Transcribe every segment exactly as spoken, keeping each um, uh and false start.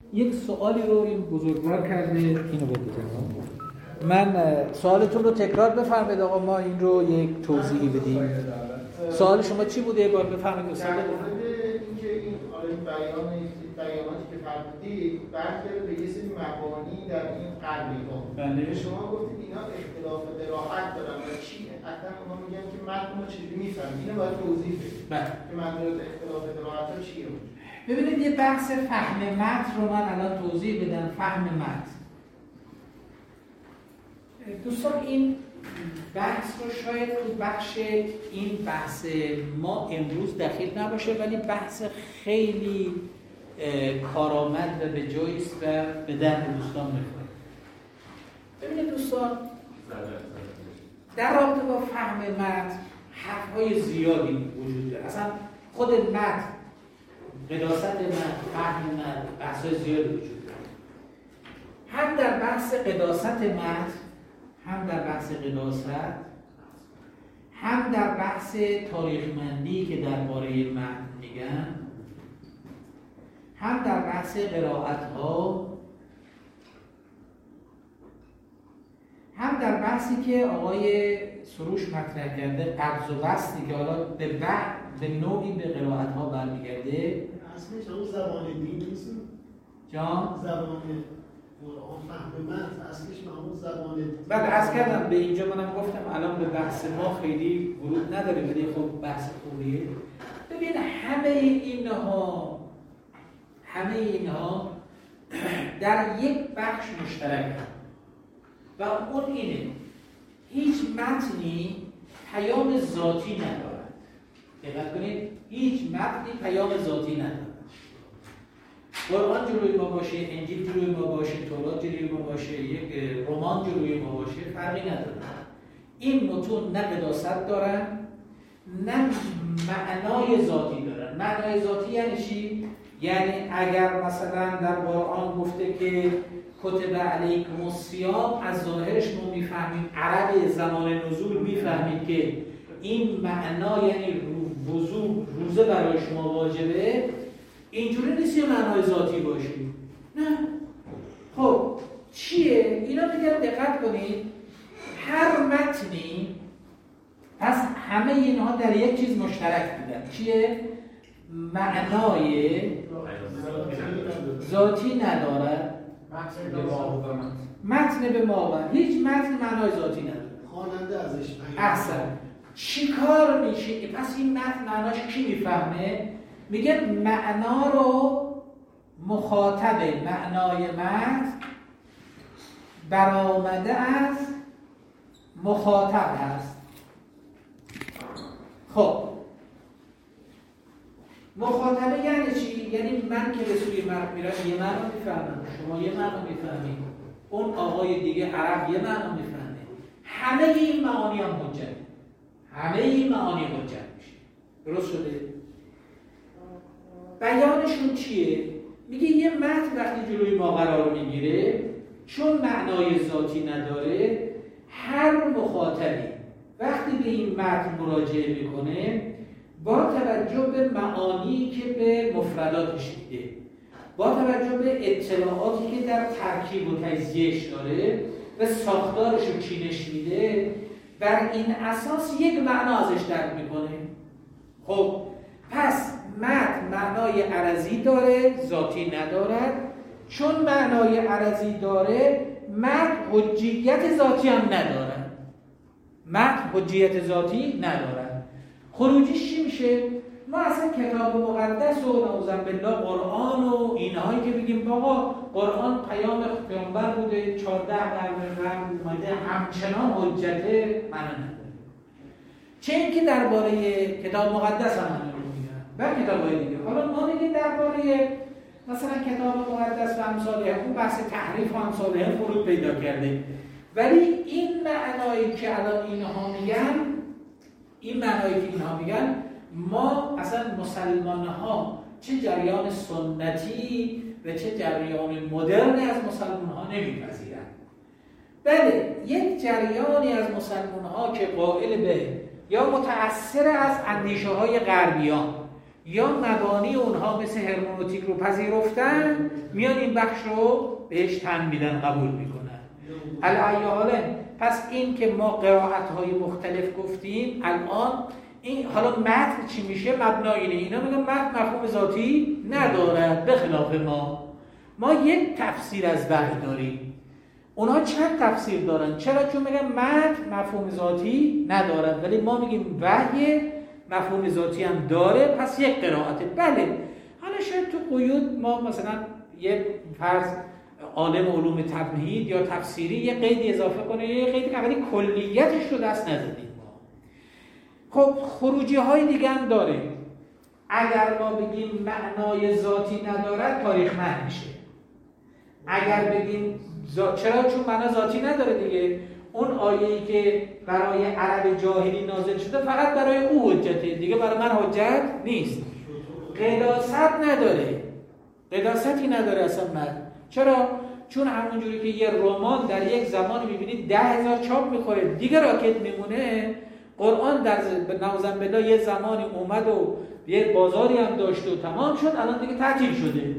یک سوالی رو این بزرگوار کرده، اینو بگید. من سوالتون رو تکرار بفرمایید آقا، ما این رو یک توضیحی بدیم. سوال شما چی بوده؟ یه بار بفرمایید استاد. در مورد اینکه این حالا بیان بیاناتی که فرمودید برمیگرده به یه سری مبانی در این قرنی‌ها. بله. شما گفتید اینا اختلاف قرائت دارن و چی؟ اصلا ما میگن که متن رو چجوری میفهمیم؟ اینو باید توضیح بدید. بله. که منظور اختلاف قرائت چیه؟ ببینید یه بحث فهم متن رو من الان توضیح بدم. فهم متن. دوستان این بحث رو شاید تو بخش این بحث ما امروز دخیل نباشه، ولی بحث خیلی کارآمد و به جایی است و به درد دوستان میخوره. ببینید دوستان در رابطه با فهم متن حرف‌های زیادی وجود داره. اصلا خود متن، قداست متن، فهم متن، بحث‌های زیادی وجود داره. هم در بحث قداست متن، هم در بحث قداست، هم در بحث تاریخ‌مندی که درباره متن میگن، هم در بحث قرائت‌ها، هم در بحثی که آقای سروش مطرح کرده قبض و بسطی که حالا به بعد به نوعی به قرائت‌ها برمیگرده. اصلش اون زبان دین نیست؟ جان؟ زبان قرآن فهم متن اصلش همون زبان دین. بعد عرض کردم به اینجا منم گفتم الان به بحث ما خیلی ورود نداره، ولی خب بحث خوبیه. ببین همه اینها همه اینها در یک بخش مشترک هستند و اون اینه: هیچ متنی پیام ذاتی ندارد. دقت کنید، هیچ متنی پیام ذاتی ندارد. قرآن جلوی ما باشه، انجیل جلوی ما باشه، تورات جلوی ما باشه، یک رمان جلوی ما باشه، فرقی نداره. این متون نه قداست دارن، نه معنای ذاتی دارن. معنای ذاتی یعنی چی؟ یعنی اگر مثلا در قرآن گفته که کتب علیکم الصیام، از ظاهرش ما میفهمیم، عرب زمان نزول میفهمیم که این معنا یعنی وضو، روزه برای شما واجبه. اینجوری نیست یه معنای ذاتی باشه. نه. خب چیه؟ اینا دیگه دقت کنید، هر متنی پس همه اینها در یک چیز مشترک بودن. چیه؟ معنای ذاتی ندارد. متن به ما متن به ما هیچ متن معنای ذاتی نداره. خواننده ازش احسن. چی کار میشه؟ پس این متن معناش کی میفهمه؟ میگه معنا رو مخاطب معنای متن برآمده از مخاطب هست. خب مخاطبه یعنی چی؟ یعنی من که به سوی مرد میرم یه معنا میفهمم، شما یه معنا میفهمید، اون آقای دیگه عرب یه معنا میفهمه. همه این معانی هم حجت، همه این معانی حجت میشه. درست شده؟ بیانشون چیه؟ میگه یه متن وقتی جلوی ما قرار میگیره، چون معنای ذاتی نداره، هر مخاطبی وقتی به این متن مراجعه میکنه با توجه به معانی که به مفرداتش میده، با توجه به اطلاعاتی که در ترکیب و تجزیهش داره و ساختارش و چینش میده، بر این اساس یک معنا ازش درک میکنه. خب پس متن معنای عرضی داره، ذاتی ندارد. چون معنای عرضی داره، متن حجیت ذاتی هم ندارد. متن حجیت ذاتی ندارد. خروجیش چی میشه؟ ما اصلا کتاب مقدس و نعوذ بالله قرآن و اینهایی که بگیم بابا قرآن پیام پیامبر بوده، چهارده قرن قبل اومده، همچنان حجت معنا نداره. چه اینکه درباره کتاب مقدس هم همین رو میگن و کتاب‌های دیگه. حالا ما میگیم درباره مثلا کتاب مقدس و امثاله، اون بحث تحریف و امثاله فرود پیدا کرده، ولی این معنایی که الان اینها میگن، این معنایی که اینها میگن، ما اصلا مسلمان‌ها چه جریان سنتی و چه جریان مدرنی از مسلمان‌ها نمی‌پذیرند. بله یک جریانی از مسلمان‌ها که قائل به یا متأثر از اندیشه‌های غربیان یا مبانی اونها مثل هرمنوتیک رو پذیرفتن، میان این بخش رو بهش تن میدن، قبول میکنن. علی حال پس این که ما قرائت‌های مختلف گفتیم، الان این حالا متن چی میشه؟ مبنای اینه. اینا میگن متن مفهوم ذاتی ندارد، به خلاف ما ما یک تفسیر از وحی داریم. اونها چند تفسیر دارن. چرا؟ چون میگن متن مفهوم ذاتی ندارد، ولی ما میگیم وحی مفهوم ذاتی هم داره، پس یک قرائته. بله، حالا شاید تو قیود ما مثلا یه فرض عالم علوم تمهید یا تفسیری یه قیدی اضافه کنه، یه قیدی که ولی کلیتش رو دست نزدیم ما. خب خروجی های دیگه هم داره. اگر ما بگیم معنای ذاتی ندارد، تاریخ متن میشه. اگر بگیم زا... چرا؟ چون معنا ذاتی نداره دیگه. اون آیه‌ای که برای عرب جاهلی نازل شده فقط برای او حجته، دیگه برای من حجت نیست. قداست نداره، قداستی نداره اصلا متن. چرا؟ چون همونجوری که یه رمان در یک زمانی می‌بینید ده هزار چاپ می‌خوره، دیگه راکت میمونه. قرآن در نوزن بالله یه زمانی اومد و یه بازاری هم داشت و تمام شد، الان دیگه تعطیل شده.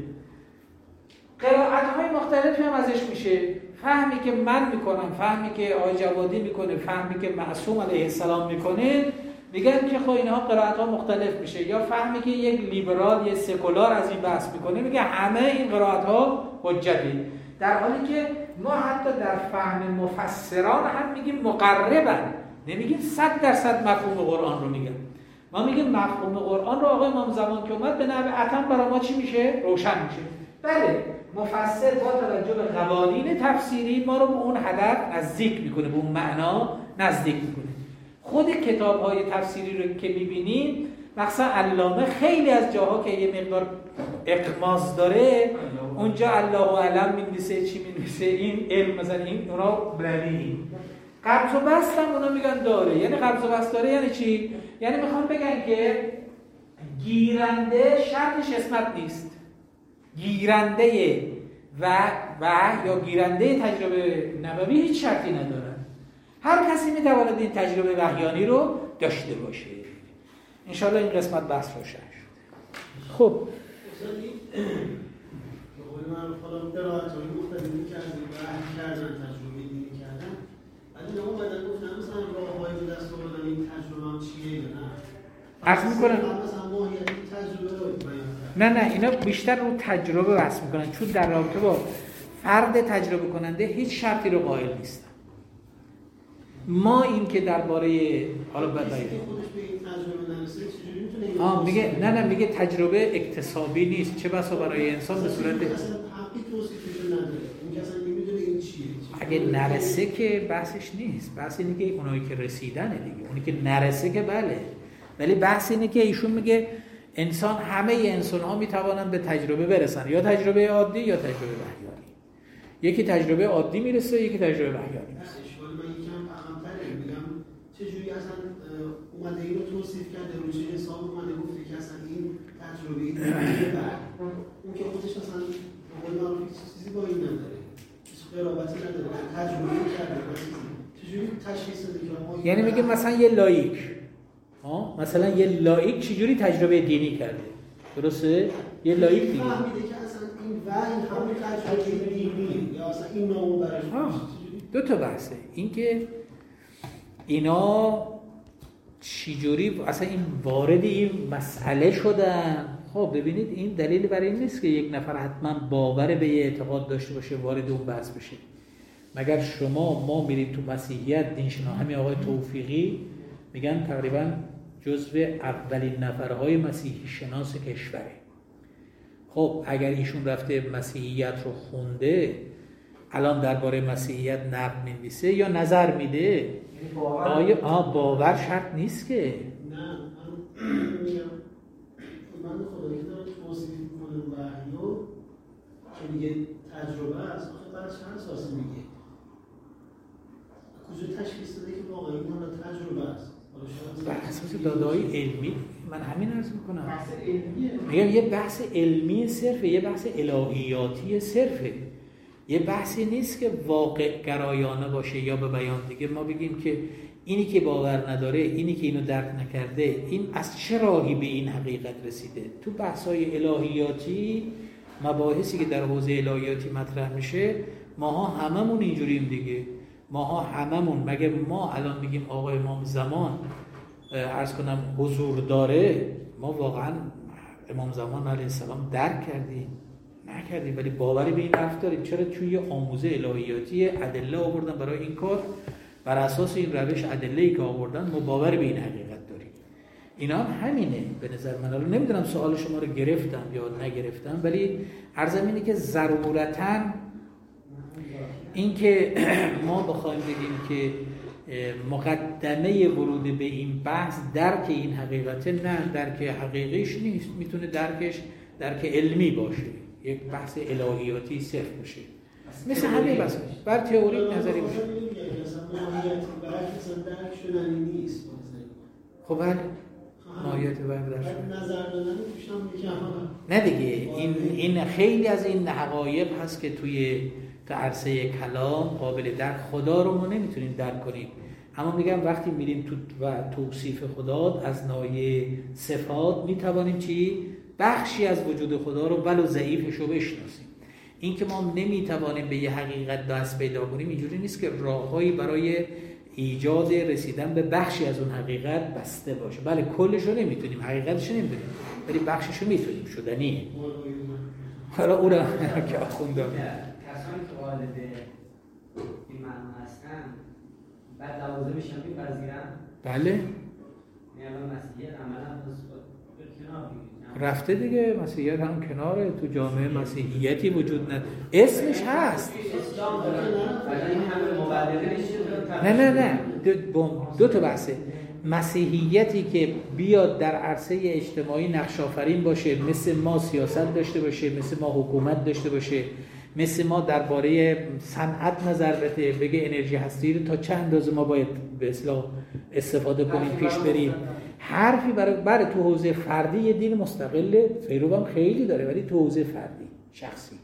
قرائت‌های مختلفی هم ازش میشه. فهمی که من میکنم، فهمی که آقای جوادی میکنه، فهمی که معصوم علیه السلام میکنه، میگن که خب اینها قرائت‌ها مختلف میشه. یا فهمی که یک لیبرال، یک سکولار از این بحث میکنه، میگه همه این قرائت‌ها حجته. در حالی که ما حتی در فهم مفسران هم میگیم مقربن، نمیگیم صد درصد مفهوم قرآن رو میگن. ما میگیم مفهوم قرآن رو آقای امام زمان که اومد به نحو اتم برای ما چی میشه؟ روشن میشه. بله، مفسر با توجه به قوانین تفسیری ما رو به اون هدف نزدیک میکنه، به اون معنا نزدیک میکنه. خود کتاب‌های تفسیری رو که میبینیم، مثلا علامه خیلی از جاها که یه مقدار اقماز داره، اونجا الله اعلم می‌نویسه، چی می‌نویسه، این علم مثلا این اونا بلنی. قبض و بست هم اونا میگن داره. یعنی قبض و بست داره یعنی چی؟ یعنی میخوان بگن که گیرنده شرطش اسمت نیست. گیرنده و و یا گیرنده تجربه نبوی هیچ شرطی ندارن. هر کسی میتواند این تجربه وحیانی رو داشته باشه. انشاءالله این قسمت بحث روشن شد. خب من خودم قرائت‌های مختلفی کردیم، وحی کردن، تجربه دینی کردن. ولی نه اومدن گفتن مثلا راه‌هایی به دست آوردن این تجربه هم چیه یا نه. عرض میکنن مثلا ماهیت تجربه رو بیان نه نه اینا بیشتر رو تجربه بحث میکنن، چون در رابطه با فرد تجربه کننده هیچ شرطی رو قائل نیستن. ما این که درباره حالا بدایید خودش به این تجربه نرسه چجوری میتونه آه میگه نه نه میگه تجربه اکتسابی نیست، چه بسا برای انسان به صورت اصلا حقی توصیفش نداره. این که اصلا نمیدونه این چیه. اگه نرسه که بحثش نیست. بحث اینه که اونایی که رسیدنه دیگه. اونی که نرسه که بله. ولی بحث اینه که ایشون میگه انسان، همه انسان ها میتوانند به تجربه برسن، یا تجربه عادی یا تجربه وحیانی. یکی تجربه عادی میرسه، یکی تجربه وحیانی میرسه. اشکال من یکم عقب‌تره، میگم چجوری اصلا اومده اینو توصیف کرده، رو چه حساب اومده گفته که اصلا این تجربه دیگه بعد اون که خودش مثلا قول معروف چیزی با این نداره، هیچ قرابتی نداره، تجربه کرده، چجوری تشخیص بده که یعنی میگه مثلا یه لایک ها مثلا یه لایک چجوری تجربه دینی کرده، درسته؟ یه لایک دیگه فهمیده که اصلا این وحی همون تجربه دینی یا اصلا این نامو براش دو تا بحثه. این که اینا چجوری اصلا این وارد این مسئله شدن. خب ببینید این دلیل برای این نیست که یک نفر حتما باور به یه اعتقاد داشته باشه وارد اون بحث بشه. مگر شما ما میریم تو مسیحیت، دین شناسی، همین آقای توفیقی میگن تقریبا جزو اولین نفرهای مسیحی شناس کشوره. خب اگر ایشون رفته مسیحیت رو خونده، الان درباره مسیحیت نقد می‌نویسه یا نظر میده، آیا آه باور شرط نیست که نه. من میگم من خدایی که داره توصیف میکنه وحیو که میگه تجربه است، آخه برای چند اساسی میگه؟ کجا تشخیص داده که واقعا این حالا تجربه است؟ بر اساس داده‌های علمی. من همین عرض میکنم، بحث علمیه. میگم یه بحث علمی صرفه، یه بحث الهیاتی صرفه. یه بحثی نیست که واقع گرایانه باشه یا به بیان دیگه ما بگیم که اینی که باور نداره، اینی که اینو درک نکرده، این از چه راهی به این حقیقت رسیده؟ تو بحث‌های الهیاتی، مباحثی که در حوزه الهیاتی مطرح میشه، ماها هممون اینجوریم دیگه. ماها هممون، مگه ما الان میگیم آقا امام زمان عرض کنم حضور داره، ما واقعا امام زمان علیه السلام درک کردیم؟ نکردیم، ولی باوری به این حرف داریم. چرا؟ توی آموزه الهیاتی ادله آوردن برای این کار، بر اساس این روش ادله‌ای که آوردن ما باور به این حقیقت داریم. اینا هم همینه به نظر من. الان نمیدونم سوال شما رو گرفتم یا نگرفتم، ولی عرضم اینه که ضرورتاً این که ما بخوایم بگیم که مقدمه ورود به این بحث درک این حقیقت، نه، درک حقیقیش نیست. میتونه درکش درک علمی باشه، یک بحث الهیاتی صرف باشه، مثل همه بحث بر تئوری نظری باشه. خب بله، ماهیت برق در نظر دادن توشم میگم نه دیگه. این این خیلی از این حقایق هست که توی تا عرصه کلام قابل درک. خدا رو ما نمیتونیم درک کنیم، اما میگم وقتی میریم تو و توصیف خدا از ناحیه صفات میتوانیم چی؟ بخشی از وجود خدا رو ولو ضعیفش رو بشناسیم. این که ما نمیتوانیم به یه حقیقت دست پیدا کنیم اینجوری نیست که راههایی برای ایجاد رسیدن به بخشی از اون حقیقت بسته باشه. بله کلش رو نمیتونیم، حقیقتش رو نمیتونیم، ولی بخشش رو میتونیم، شدنیه. حالا او را که آخوندم کسانی که وارد این معنا هستن بعد لوازمش هم میپذیرن. بله یعنی مسیحیت عملا به کنار میگیره، رفته دیگه. مسیحیت هم کناره، تو جامعه مسیحیتی وجود نداره، اسمش هست. اسلام داره ولی این همه مبالغه نشه. نه نه نه دو, دو تا بحثه. مسیحیتی که بیاد در عرصه اجتماعی نقش آفرین باشه، مثل ما سیاست داشته باشه، مثل ما حکومت داشته باشه، مثل ما درباره صنعت نظر بده، بگه انرژی هستی رو تا چند اندازه ما باید به اصطلاح استفاده کنیم، پیش بریم. حرفی برای برای تو حوزه فردی یه دین مستقله، فیرو هم خیلی داره، ولی تو حوزه فردی شخصی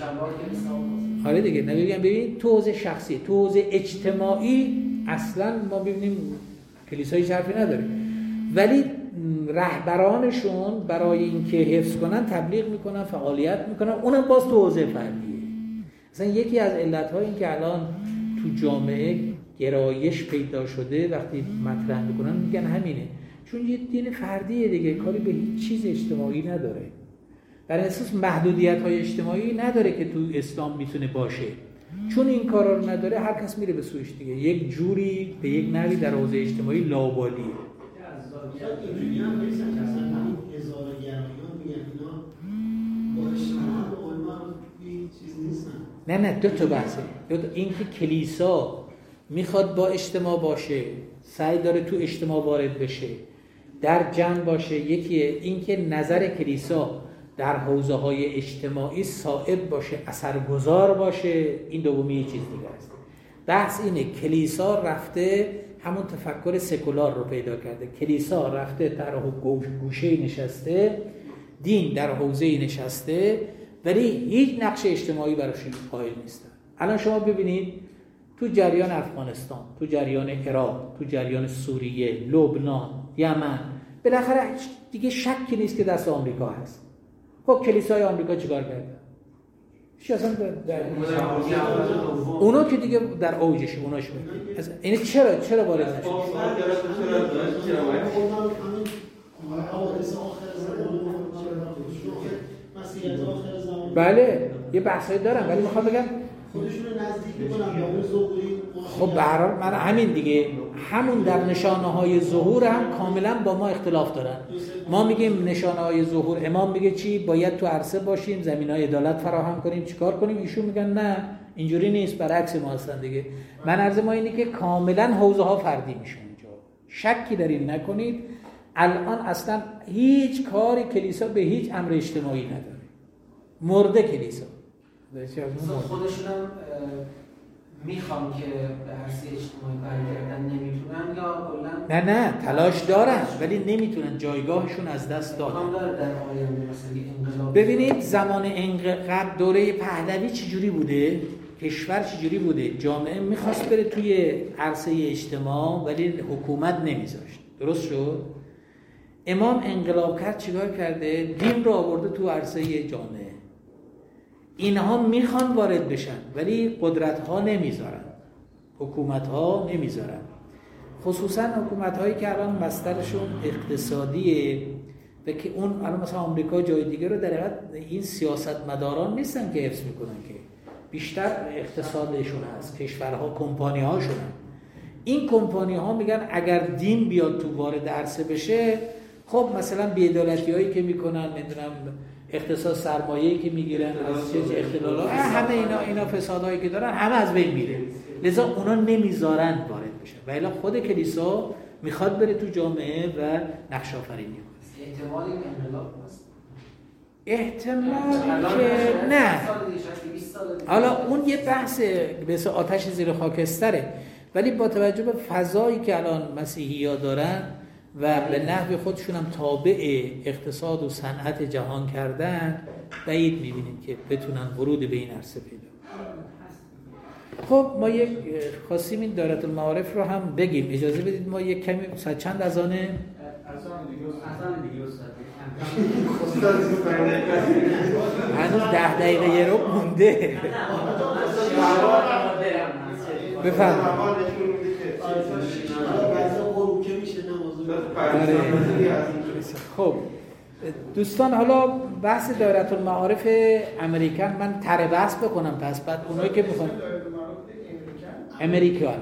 آره دیگه. نمیگم ببین تو حوزه شخصی، تو حوزه اجتماعی اصلا ما ببینیم کلیسای حرفی نداره، ولی رهبرانشون برای اینکه حفظ کنن تبلیغ میکنن، فعالیت میکنن، اونم باز تو حوزه فردیه. مثلا یکی از علت‌ها این که الان تو جامعه گرایش پیدا شده وقتی مطرح میکنن میگن همینه، چون یه دین فردیه دیگه، کاری به هیچ چیز اجتماعی نداره، در اساس محدودیت‌های اجتماعی نداره که تو اسلام میتونه باشه. چون این کارا رو نداره هر کس میره به سویش دیگه، یک جوری به یک نوی در حوزه اجتماعی لاابالیه. اینجوری هم نیستن که اصلا این هزارگرایان میگن اینا با اجتماع و علما چیز نیستن. نه نه دو تا بحثه. دو تا. این که کلیسا میخواد با اجتماع باشه، سعی داره تو اجتماع وارد بشه، در جمع باشه، یکیه. این که نظر کلیسا در حوزه‌های اجتماعی صائب باشه، اثرگذار باشه، این دومی یه چیز دیگه است. بحث اینه کلیسا رفته همون تفکر سکولار رو پیدا کرده، کلیسا رفته در گوشه نشسته، دین در حوزه نشسته، ولی هیچ نقش اجتماعی براش قائل نیستن. الان شما ببینید تو جریان افغانستان، تو جریان عراق، تو جریان سوریه، لبنان، یمن، بالاخره دیگه شکی نیست که دست آمریکا هست. خب کلیسای آمریکا چیکار کرده؟ چی اصلا در اونا که دیگه در اوجشه، اوناش میگه این چرا چرا وارد نشد؟ بله یه بحثایی دارم، ولی میخوام بگم خودشون رو نزدیک میکنن به اون ظهوری. خب به هر حال من همین دیگه، همون در نشانه‌های ظهور هم کاملا با ما اختلاف دارن. ما میگیم نشانه‌های ظهور، امام میگه چی؟ باید تو عرصه باشیم، زمینهای عدالت فراهم کنیم، چیکار کنیم؟ ایشون میگن نه اینجوری نیست، برعکس ما هستن دیگه. من عرض ما اینه که کاملا حوزه ها فردی میشن اینجا، شکی در این نکنید. الان اصلا هیچ کاری کلیسا به هیچ امر اجتماعی نداره، مرده کلیسا. خودشون هم میخوام که به عرصه اجتماعی برگردن نمیتونن یا کلا نه نه تلاش دارن ولی نمیتونن، جایگاهشون از دست دادن. ببینید زمان انقلاب دوره پهلوی چجوری بوده؟ کشور چجوری بوده؟ جامعه میخواست بره توی عرصه اجتماع ولی حکومت نمیذاشت. درست شد؟ امام انقلاب کرد، چیکار کرده؟ دین رو آورده تو عرصه جامعه. اینها میخوان وارد بشن ولی قدرت ها نمیذارن، حکومت ها نمیذارن. خصوصا حکومت هایی که الان مصدرشون اقتصادیه و که اون الان مثلا آمریکا جای دیگه رو در حقیقت این سیاستمداران نیستن که حفظ میکنن، که بیشتر اقتصادشون هست، کشورها کمپانی هاشون هست. این کمپانی ها میگن اگر دین بیاد تو وارد عرصه بشه، خب مثلا بی‌عدالتی هایی که میکنن، نمیدونم اقتصاد سرمایه‌ای که میگیرن، از چه اختلالات، همه اینا اینا فسادهایی که دارن همه از بین میره. لذا اونا نمیذارن وارد بشن. و الا خود کلیسا میخواد بره تو جامعه و نقش آفرینی کنه. احتمالی انقلاب هست. احتمالی که نه. حالا اون یه بحث مثل آتش زیر خاکستره، ولی با توجه به فضایی که الان مسیحی‌ها دارن و به نحو خودشون هم تابع اقتصاد و صنعت جهان کردن، بعید می‌بینیم که بتونن ورود به این عرصه پیدا کنن. خب ما یک خواستیم این دایره المعارف رو هم بگیم. اجازه بدید ما یک کمی ساعت چند اذانه؟ اذان دیگه اذان دیگه استاد. هنوز ده دقیقه رو مونده. بفرمایید. خب دوستان، حالا بحث دایره المعارف امریکن من تره بحث بکنم، پس بعد اونایی که میخوان امریکان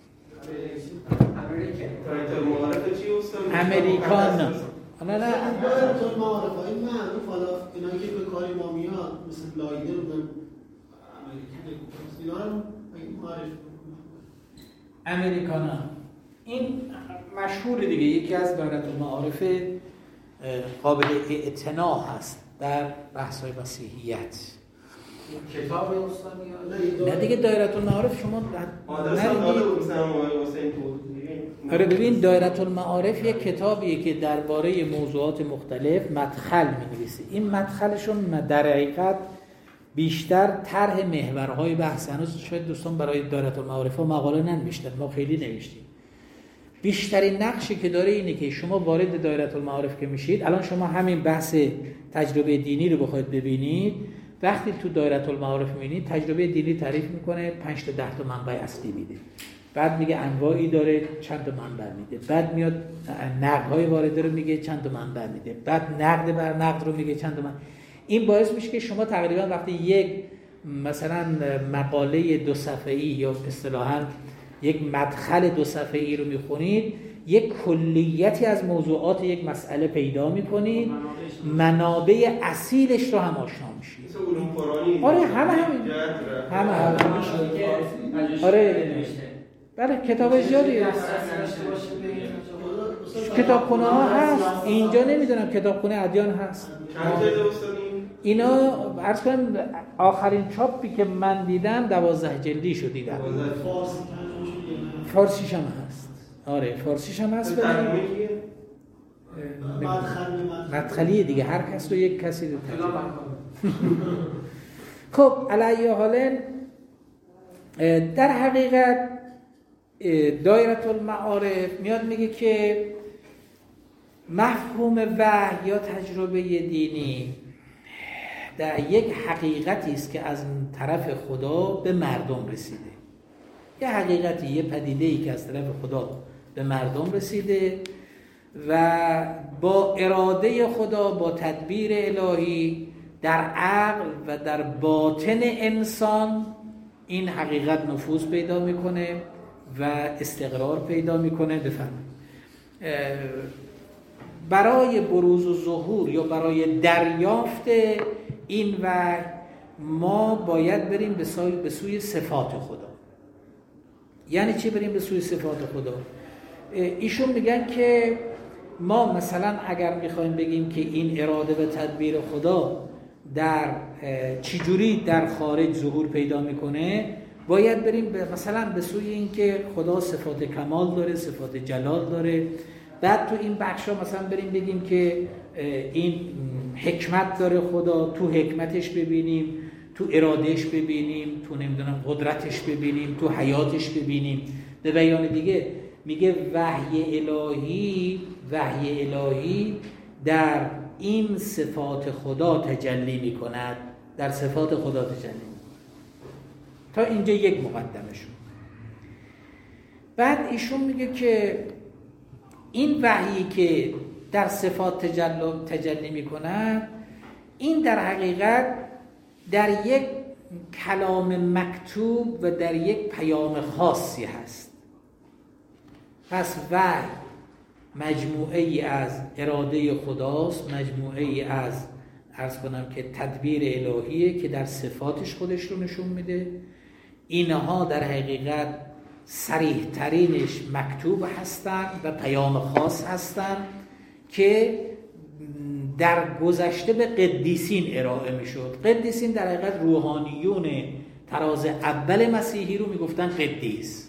امریکان نه نه دایره المعارف این معروف، حالا اینایی که به کاری ما میاد مثل لایدر بودن امریکن اینا رو معرفی امریکانا این مشهور دیگه، یکی از دایره المعارف قابل اعتنا هست در بحث‌های مسیحیت. کتاب استاد نه دیگه دایره المعارف شما نه. آره ببین، دایره المعارف یک کتابیه که درباره موضوعات مختلف مدخل می‌نویسه. این مدخلشون در حقیقت بیشتر طرح محورهای بحث. هنوز شاید دوستان برای دایره المعارف مقاله ننوشتن، ما خیلی نوشتیم. بیشترین نقشی که داره اینه که شما وارد دایره المعارف که میشید، الان شما همین بحث تجربه دینی رو بخواید ببینید، وقتی تو دایره المعارف میبینید تجربه دینی تعریف میکنه، پنج تا ده تا منبع اصلی میده، بعد میگه انواعی داره، چند تا منبع میده، بعد میاد نقدهای وارده رو میگه، چند تا منبع میده، بعد نقد بر نقد رو میگه، چند تا منبع. این باعث میشه که شما تقریبا وقتی یک مثلا مقاله دو صفحه‌ای یا اصطلاحاً یک مدخل دو صفحه‌ای رو میخونید، یک کلیتی از موضوعات یک مسئله پیدا میکنید، منابع اصیلش رو هم آشنا میشید. آره همه همین همه همه آره بله کتاب زیادی هست، کتابخونه ها هست. اینجا نمیدونم کتابخونه ادیان هست. اینا عرض کنم آخرین چاپی که من دیدم دوازده جلدی شو دیدم. فارسیش هم هست. آره فارسیش هم هست. مدخلیه دیگه، هر کس رو یک کسی رو خب علی حال در حقیقت دایره المعارف میاد میگه که مفهوم وحی یا تجربه دینی در یک حقیقتی است که از طرف خدا به مردم رسیده. یه حقیقتی، یه پدیده‌ای که از طرف خدا به مردم رسیده و با اراده خدا، با تدبیر الهی در عقل و در باطن انسان این حقیقت نفوذ پیدا میکنه و استقرار پیدا میکنه. بفرمایید. برای بروز و ظهور یا برای دریافت این وحی ما باید بریم به سوی, به سوی صفات خدا. یعنی چی بریم به سوی صفات خدا؟ ایشون میگن که ما مثلا اگر میخوایم بگیم که این اراده و تدبیر خدا در چجوری در خارج ظهور پیدا میکنه، باید بریم به مثلا به سوی این که خدا صفات کمال داره، صفات جلال داره. بعد تو این بخشا مثلا بریم بگیم که این حکمت داره خدا، تو حکمتش ببینیم، تو ارادهش ببینیم، تو نمیدونم قدرتش ببینیم، تو حیاتش ببینیم. به بیان دیگه میگه وحی الهی وحی الهی در این صفات خدا تجلی میکند، در صفات خدا تجلی میکند. تا اینجا یک مقدمه شد. بعد ایشون میگه که این وحیی که در صفات تجلی, تجلی میکند، این در حقیقت در یک کلام مکتوب و در یک پیام خاصی هست. پس وحی مجموعه ای از اراده خداست، مجموعه ای از عرض کنم که تدبیر الهیه که در صفاتش خودش رو نشون میده. اینها در حقیقت صریح ترینش مکتوب هستند و پیام خاص هستند که در گذشته به قدیسین ارائه میشد. قدیسین در حقیقت روحانیون تراز اول مسیحی رو میگفتن قدیس.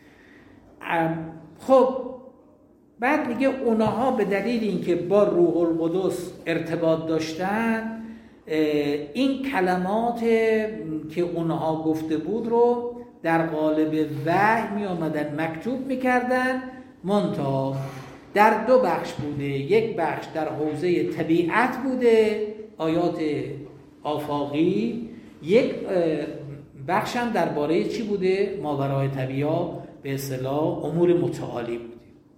خب بعد میگه اونها به دلیل اینکه با روح القدس ارتباط داشتن، این کلمات که اونها گفته بود رو در قالب وحی می آمدن مکتوب میکردن. منتها در دو بخش بوده، یک بخش در حوزه طبیعت بوده، آیات آفاقی، یک بخش هم درباره چی بوده؟ ماورای طبیعه، به اصطلاح امور متعالی بوده.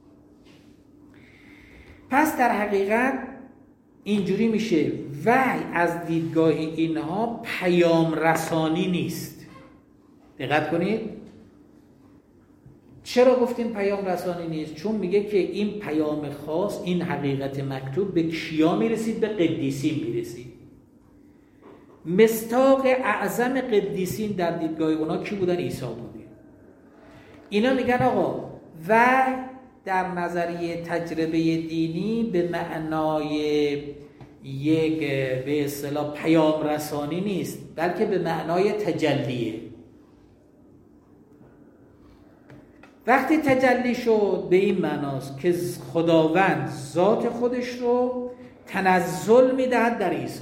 پس در حقیقت اینجوری میشه وحی از دیدگاه اینها پیام رسانی نیست. دقت کنید. چرا گفتیم پیام رسانی نیست؟ چون میگه که این پیام خاص، این حقیقت مکتوب به کیا میرسید؟ به قدیسین میرسید. مصداق اعظم قدیسین در دیدگاه اونا کی بودن؟ عیسی بوده. اینا میگن آقا وحی در نظریه تجربه دینی به معنای یک به اصطلاح پیام رسانی نیست، بلکه به معنای تجلیه. وقتی تجلی شد به این معناست که خداوند ذات خودش رو تنزل میدهد در عیسی.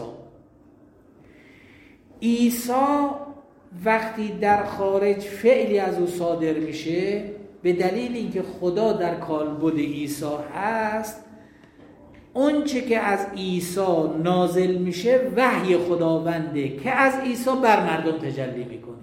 عیسی وقتی در خارج فعلی از او صادر میشه، به دلیل اینکه خدا در کالبد عیسی هست، اون چه که از عیسی نازل میشه وحی خداونده که از عیسی بر مردم تجلی میکنه.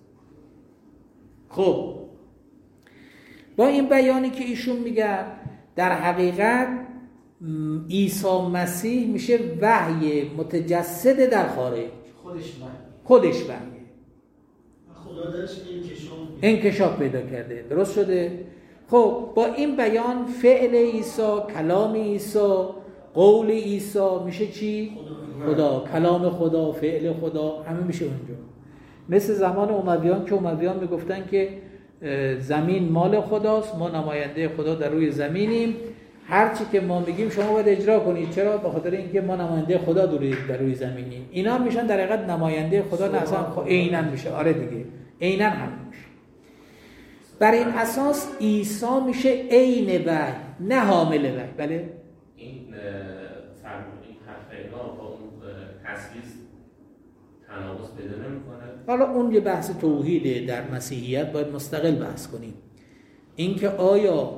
خب با این بیانی که ایشون میگن، در حقیقت عیسی مسیح میشه وحی متجسد در خارج. خودش وحی. خودش وحی. خدا درش انکشاف انکشاف پیدا کرده. درست شده؟ خب با این بیان فعل عیسی، کلام عیسی، قول عیسی میشه چی؟ خدا. خدا. کلام خدا، فعل خدا، همه میشه اونجا. مثل زمان امویان که امویان میگفتن که زمین مال خداست، ما نماینده خدا در روی زمینیم، هرچی که ما میگیم شما باید اجرا کنید. چرا؟ به خاطر اینکه ما نماینده خدا در روی زمینیم. اینا میشن در حقیقت نماینده خدا، نه اصلا عیناً میشه. آره دیگه، عیناً هم میشه. بر این اساس عیسی میشه عین وحی، نه حامل وحی. بله این فرق این حرف اینا با اون تسلیس تناقض پیدا نمیکنه. حالا اون یه بحث توحیده، در مسیحیت باید مستقل بحث کنیم. اینکه آیا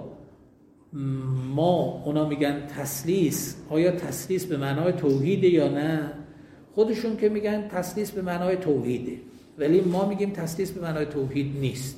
ما اونا میگن تسلیس، آیا تسلیس به معنای توحیده یا نه؟ خودشون که میگن تسلیس به معنای توحیده، ولی ما میگیم تسلیس به معنای توحید نیست.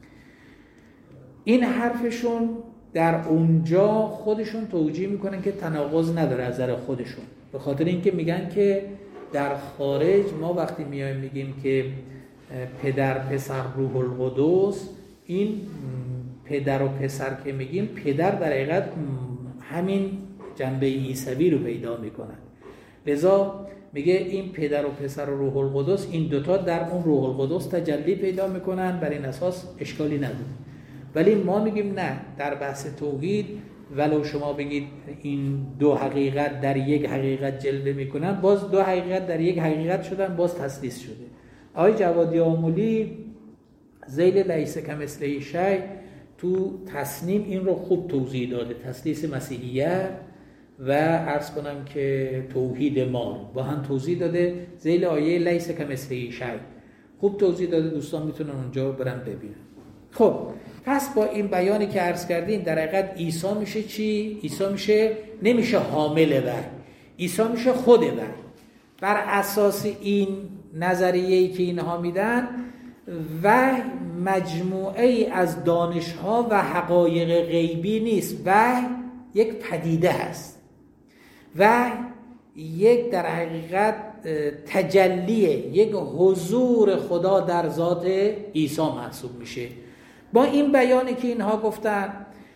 این حرفشون در اونجا خودشون توجیه میکنن که تناقض نداره از نظر خودشون، به خاطر اینکه میگن که در خارج ما وقتی میایم میگیم که پدر، پسر، روح القدس، این پدر و پسر که میگیم، پدر در حقیقت همین جنبه عیسوی رو پیدا میکنن. لذا میگه این پدر و پسر و روح القدس، این دوتا در اون روح القدس تجلی پیدا میکنن. بر این اساس اشکالی نداره. ولی ما میگیم نه، در بحث توحید ولو شما بگید این دو حقیقت در یک حقیقت جلوه میکنن، باز دو حقیقت در یک حقیقت شدن، باز تسلیس شده. آقای جوادی آملی ذیل لیس کمثله شیء تو تصنیم این رو خوب توضیح داده. تسلیس مسیحیت و عرض کنم که توحید ما با هم توضیح داده ذیل آیه لیس کمثله شیء. خوب توضیح داده، دوستان میتونن اونجا برن ببینن. خب پس با این بیانی که عرض کردیم در حقیقت عیسی میشه چی؟ عیسی میشه نمیشه حامل وحی، عیسی میشه خود وحی. بر اساس این نظریه‌ای که اینها میدن، وحی مجموعه ای از دانش‌ها و حقایق غیبی نیست، وحی یک پدیده است، وحی یک در حقیقت تجلیه، یک حضور خدا در ذات عیسی محسوب میشه. با این بیانی که اینها گفتن،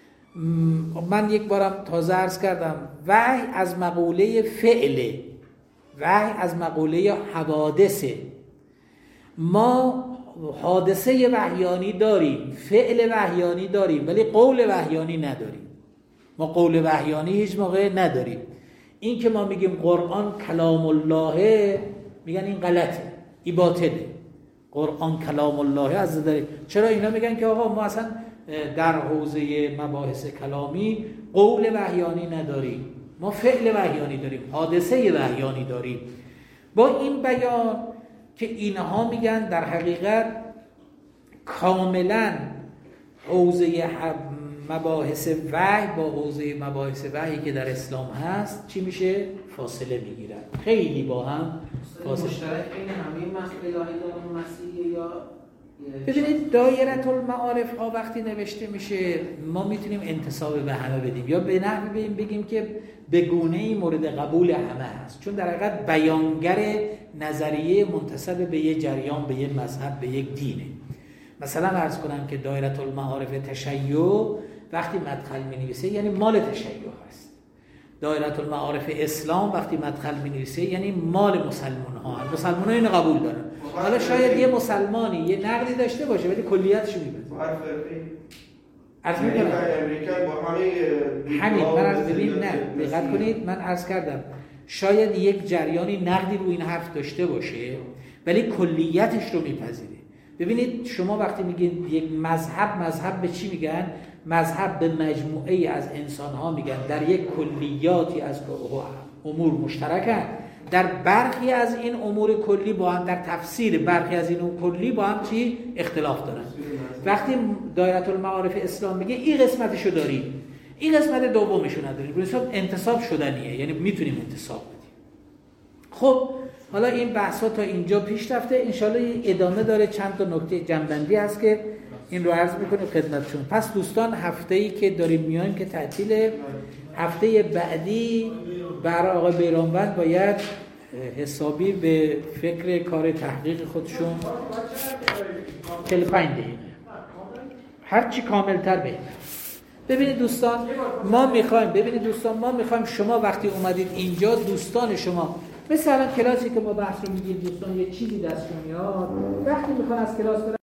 من یک بارم تازه عرض کردم، وحی از مقوله فعله، وحی از مقوله حوادثه. ما حادثه وحیانی داریم، فعل وحیانی داریم، ولی قول وحیانی نداریم. ما قول وحیانی هیچ موقع نداریم. این که ما میگیم قرآن کلام الله، میگن این غلطه، این باطله. قرآن کلام الله از داره. چرا اینا میگن که آقا ما اصلا در حوزه مباحث کلامی قول وحیانی نداریم، ما فعل وحیانی داریم، حادثه وحیانی داریم. با این بیان که اینها میگن در حقیقت کاملا حوزه مباحث وحی با حوزه مباحث وحی که در اسلام هست چی میشه؟ فاصله میگیرن، خیلی با هم فاصله. مشترک بین همه الهی و مسیحی یا ببینید دایره المعارف ها وقتی نوشته میشه ما میتونیم انتساب به همه بدیم یا به نحوی بگیم که به گونه‌ای مورد قبول همه هست، چون در حقیقت بیانگر نظریه منتسب به یک جریان، به یک مذهب، به یک دینه. مثلا عرض کنم که دایره المعارف تشیع وقتی مدخل می‌نویسه یعنی مال تشیع هست. دایره المعارف اسلام وقتی مدخل می‌نویسه یعنی مال مسلمان‌ها هست. مسلمان‌ها اینو قبول دارن. حالا شاید یه مسلمانی یه نقدی داشته باشه ولی کلیتش می‌بینه. عرض می‌کنم امریکا با همه همین من عرض ببین نه دقت کنید، من عرض کردم شاید یک جریانی نقدی رو این حرف داشته باشه ولی کلیتش رو میپذیره. ببینید شما وقتی میگین یک مذهب، مذهب به چی میگن؟ مذهب به مجموعه از انسان‌ها میگن در یک کلیاتی از امور مشترکن، در برخی از این امور کلی با هم، در تفسیر برخی از این امور کلی با هم چی اختلاف دارن. وقتی دایره المعارف اسلام میگه این قسمتشو داریم، این قسمت دومشو نداریم، به حساب انتصاب شدنیه، یعنی میتونیم انتصاب بدیم. خب حالا این بحثا تا اینجا پیش رفته، انشالله ادامه داره، چند تا نکته جنبندی هست که این رو عرض میکنیم خدمتشون. پس دوستان هفته‌ای که داریم میایم که تعطیل، هفته بعدی برای آقای بیرانوند باید حسابی به فکر کار تحقیق خودشون چهل و پنج دقیقه هرچی کاملتر بهتر. ببینید دوستان ما میخوایم ببینید دوستان ما میخوایم شما وقتی اومدید اینجا دوستان شما مثلا کلاسی که ما بحث رو میگیم دوستان یه چیزی دستشون میاد وقتی میخوان از کلاس